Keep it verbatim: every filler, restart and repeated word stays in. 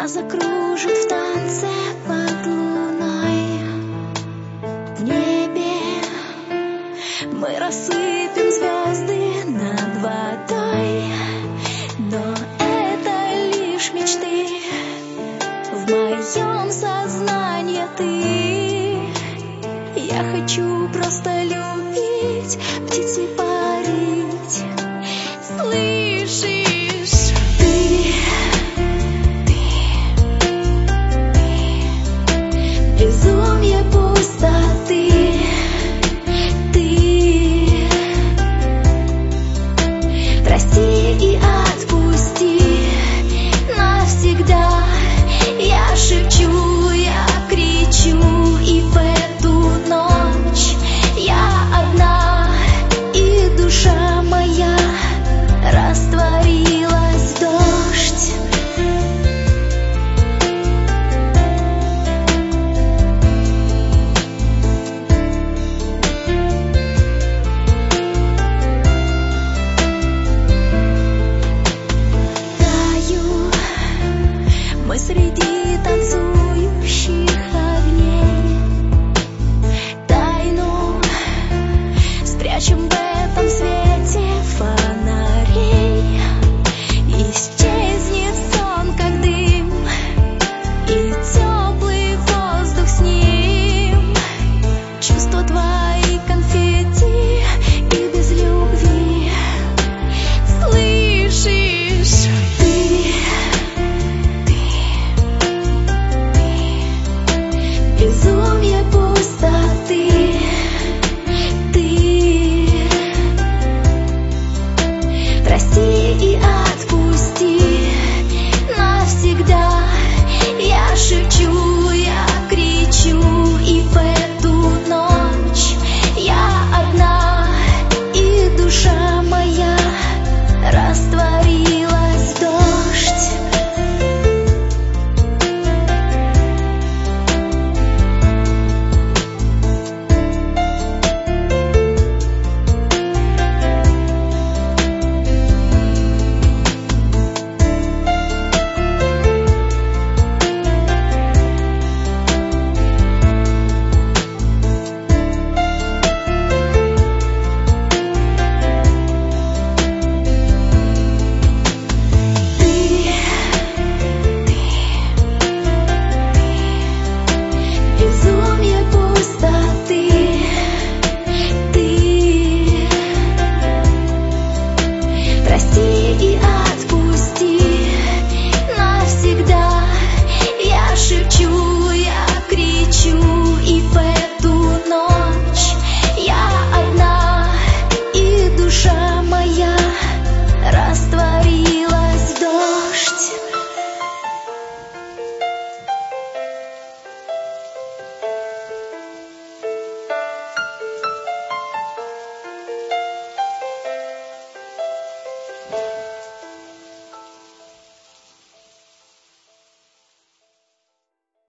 Нас закружит в танце под луной. В небе мы рассыпем звезды над водой, но это лишь мечты. В моем сознании ты. Я хочу просто любить, птицей парить. Слышишь? Ты, ты, ты, безумие пустоты. Ты, прости и отпусти навсегда. Я шепчу, я кричу, и в